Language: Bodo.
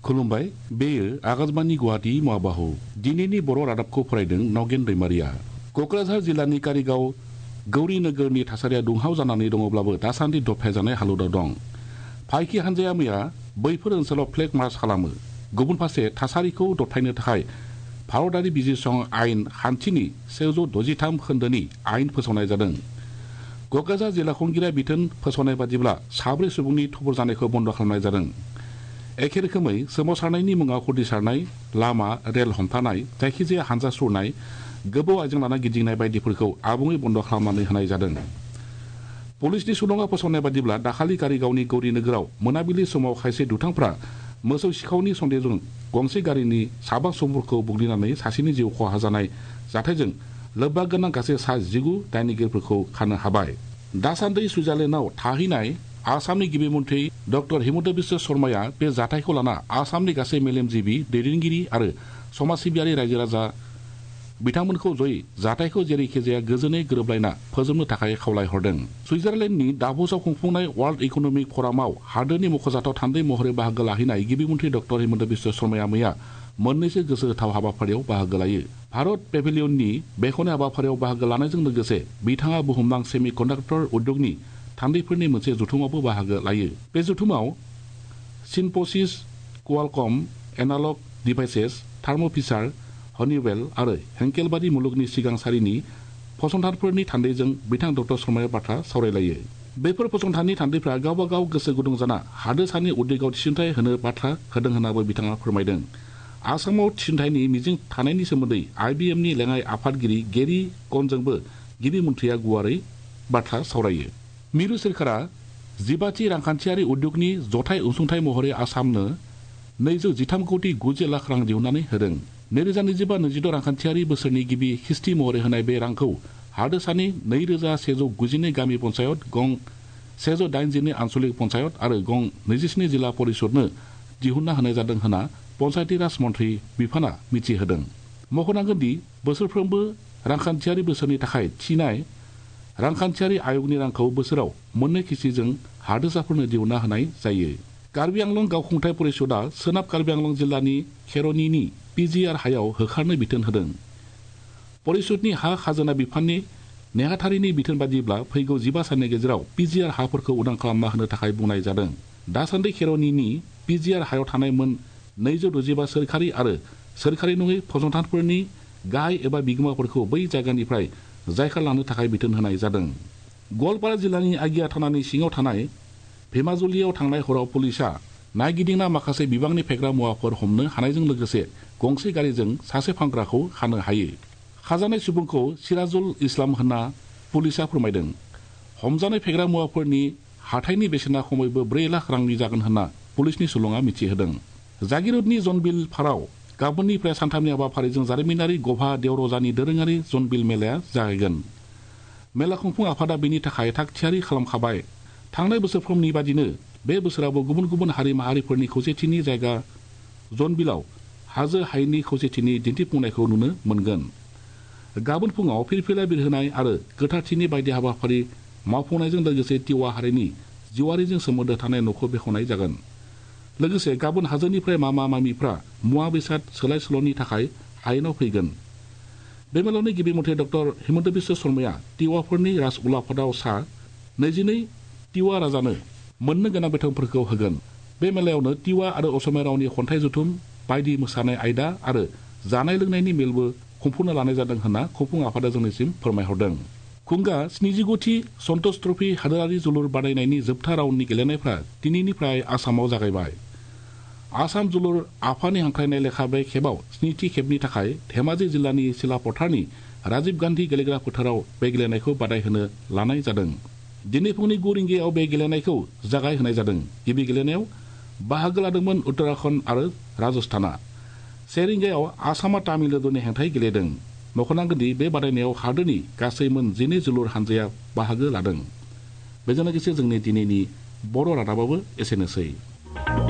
खुलुमबाय बेयो आकाशबाणी गुवाहाटी माबाहु दिनैनि बर' रादाबखौ फरायदों नगेन दैमारिया। क'क्राझार जिल्लानि कारिगाव गौरी नोगोरनि थासारिया दुंहाव जानानै दङब्लाबो दासान्दि दबथायजानाय हालोदाव दं। फायखि हान्जाया मैया बैफोर ओनसोलाव फ्लेग मार्च खालामो। गुबुन फारसे थासारिखौ दबथायनो थाखाय भारतारि बिजिरसं आयेन खान्थिनि 163 खोन्दोनि आयेन फोसावनाय जादों। क'क्राझार जिल्ला खुंगिरिया बिथोन फोसावनाय बादिब्ला 4 सुबुंनि थुबुर जानायखौ बन्द खालामनाय जादों। एखे रोखोमै सोमावसारनायनि मुङाव खुदिसारनाय, लामा रेल हमथानाय, जायखिजाया हानजा सुरनाय, गोबौ आइजें लाना गिदिंनाय बायदिफोरखौ आबुङै बन्द खालामनानै होनाय जादों। पुलिसनि सुलुङा फोसावनाय बादिब्ला दाखालि कारिगावनि गौरी नोगोराव मोनाबिलि समाव खायसे दुथांफ्रा मोसौ सिखावनि सन्देहजों गंसे गारिनि 5 सुबुंफोरखौ बुग्लिनानै सासेनि जिउ खहा जानाय जाथायजों लोब्बा गोनां गासै 19 दायनिगिरिफोरखौ खानो हाबाय। दासान्दि सुइजारलेण्डआव थाहैनाय आसामनि गिबि मन्थ्रि डक्टर हिमन्त बिश्व शर्माया बे जाथायखौ लाना आसामनि गासै मेलेमजिबि, दैदेनगिरि आरो समाज सिबियारि रायजो राजा बिथांमोनखौ जयै जाथायखौ जेरैखिजाया गोजोनै गोरोबलायना फोजोबनो थाखाय खावलायहरदों। सुइजारलेण्डनि दाभसआव खुंफुंनाय वर्ल्ड इकनमिक फरामाव हादोरनि मख'जाथाव थान्दै महरै बाहागो लाहैनाय गिबि मन्थ्रि डक्टर हिमन्त बिश्व शर्माया मैया मोननैसो गोसो होथाव हाबाफारियाव बाहागो लायो। भारत पेभिलियननि बेखेवनाय हाबाफारियाव बाहागो लानायजों लोगोसे बिथाङा बुहुमनां सेमि कन्डाक्टर उद्यगनि थान्दैफोरनि मोनसे जथुमावबो बाहागो लायो। बे जथुमाव Synopsys, Qualcomm, Analog Devices, Thermo Fisher, Honeywell आरो हेंकेल बादि मुलुगनि सिगां सारिनि फसंथानफोरनि थान्दैजों बिथां डक्टर शर्माया बाथ्रा सावरायलायो। बेफोर फसंथाननि थान्दैफ्रा गावबा गाव गोसो गुदुं जाना हादोरसानि उद्योगआव थिसनथाइ होनो बाथ्रा होदों होन्नाबो बिथाङा फोरमायदों। आसामाव थिसनथाइनि मिजिं थानायनि सोमोन्दै IBMनि लेङाइ आफादगिरि गेरी कनजोंबो गिबि मन्थ्रिया गुवारै बाथ्रा सावरायो। मिरु सोरखारा 15थि रांखान्थियारि उद्यगनि जथाय अनसुंथाइ महरै आसामनो 213 कौटि 90 लाख रां दिहुननानै होदों। 2025-26 रांखान्थियारि बोसोरनि गिबि किस्ति महरै होनाय बे रांखौ हादोरसानि 2192 गामि पन्चायत, गं 182 आन्सलिक पन्चायत आरो गं 27 जिल्ला परिषदनो दिहुनना होनाय जादों होनना पन्चायती राज मन्थ्रि बिफाना मिथिहोदों। मख'नांगोन दि बोसोरफ्रोमबो रांखान्थियारि बोसोरनि थाखाय थिनाय रांखान्थियारि आयगनि रांखौ बोसोराव मोननै किस्तिजों हादोरसाफोरनो दिहुनना होनाय जायो। कार्बि आंलं गावखुंथाय परिषदआ सोनाब कार्बि आंलं जिल्लानि खेर'निनि PGR हायाव होखारनो बिथोन होदों। परिषदनि हा खाजोना बिफाननि नेहाथारिनि बिथोन बादिब्ला फैगौ 15 साननि गेजेराव PGR हाफोरखौ उदां खालामना होनो थाखाय बुंनाय जादों। दासान्दि खेर'निनि PGR हायाव थानाय मोन 265 सोरखारि आरो सोरखारि नङै फसंथानफोरनि गाहाय एबा बिगोमाफोरखौ बै जायगानिफ्राय जायगा लानो थाखाय बिथोन होनाय जादों। गवालपारा जिल्लानि आगिया थानानि सिङाव थानाय धेमाजुलियाव थांनाय हराव पुलिसआ नायगिदिंना माखासे बिबांनि फेग्रा मुवाफोर हमनो हानायजों लोगोसे गंसे गारिजों सासे फानग्राखौ खानो हायो। खाजानाय सुबुंखौ सिराजुल इस्लाम होनना पुलिसआ फोरमायदों। हमजानाय फेग्रा मुवाफोरनि हाथायनि बेसेना खमैबो 4 लाख रांनि जागोन होनना पुलिसनि सुलुङा मिथिहोदों। जागिरदनि जनबिल फाराव गाबोननिफ्राय सानथामनि हाबाफारिजों जारिमिनारि गभा देवरजानि दोरोङारि जनबिल मेलाया जागायगोन। मेला खुंफुं आफादा बेनि थाखाय थाग थियारि खालामखाबाय। थांनाय बोसोरफ्रोमनि बादिनो बे बोसोरावबो गुबुन गुबुन हारि माहारिफोरनि खौसेथिनि जायगा जनबिलाव हाजो हायेननि खौसेथिनि दिन्थिफुंनायखौ नुनो मोनगोन। गाबोन फुङाव फिरफिला बिरहोनाय आरो गोथारथिनि बायदि हाबाफारि मावफुंनायजों लोगोसे टिवा हारिनि जिउआरिजों सोमोन्दो थानाय न'खौ बेखेवनाय जागोन। लोगोसे गाबोन हाजोनिफ्राय मामा मामिफ्रा मुवा बेसाद सोलाय सोल'नि थाखाय हायेनाव फैगोन। बे मेलावनो गिबि मन्थ्रि डक्टर हिमन्त बिश्व शर्माया टिवाफोरनि राज उलाफादाव सा 22 टिवा राजानो मोननो गोनां बेथनफोरखौ होगोन। बे मेलायावनो टिवा आरो असमिया रावनि खन्थाइ जथुम, बायदि मोसानाय आयदा आरो जानाय लोंनायनि मेलबो खुंफुंनो लानाय जादों होनना खुंफुं आफादा जोंनिसिम फोरमायहरदों। खुंगा 79थि सन्तोष ट्रफी हादोरारि जोलुर बादायनायनि जोबथा राउन्डनि गेलेनायफ्रा दिनैनिफ्राय आसामाव जागायबाय। आसाम जोलुर आफादनि हांख्रायनाय लेखा बे खेबाव 7थि खेबनि थाखाय धेमाजि जिल्लानि सिलापथारनि राजीव गान्धी गेलेग्रा फोथाराव बे गेलेनायखौ बादायहोनो लानाय जादों। दिनै फुंनि 9 रिंगायाव बे गेलेनायखौ जागाय होनाय जादों। गिबि गेलेनायाव बाहागो लादोंमोन उत्तराखन्ड आरो राजस्थानआ। 1 रिंगायाव आसामा तामिलनाडुनि हेंथायै गेलेदों। मख'नांगोन दि बे बादायनायाव हादोरनि गासै मोन 12 जोलुर हानजाया बाहागो लादों। बेजों लोगोसे जोंनि दिनैनि बर' रादाबाबो एसेनोसै।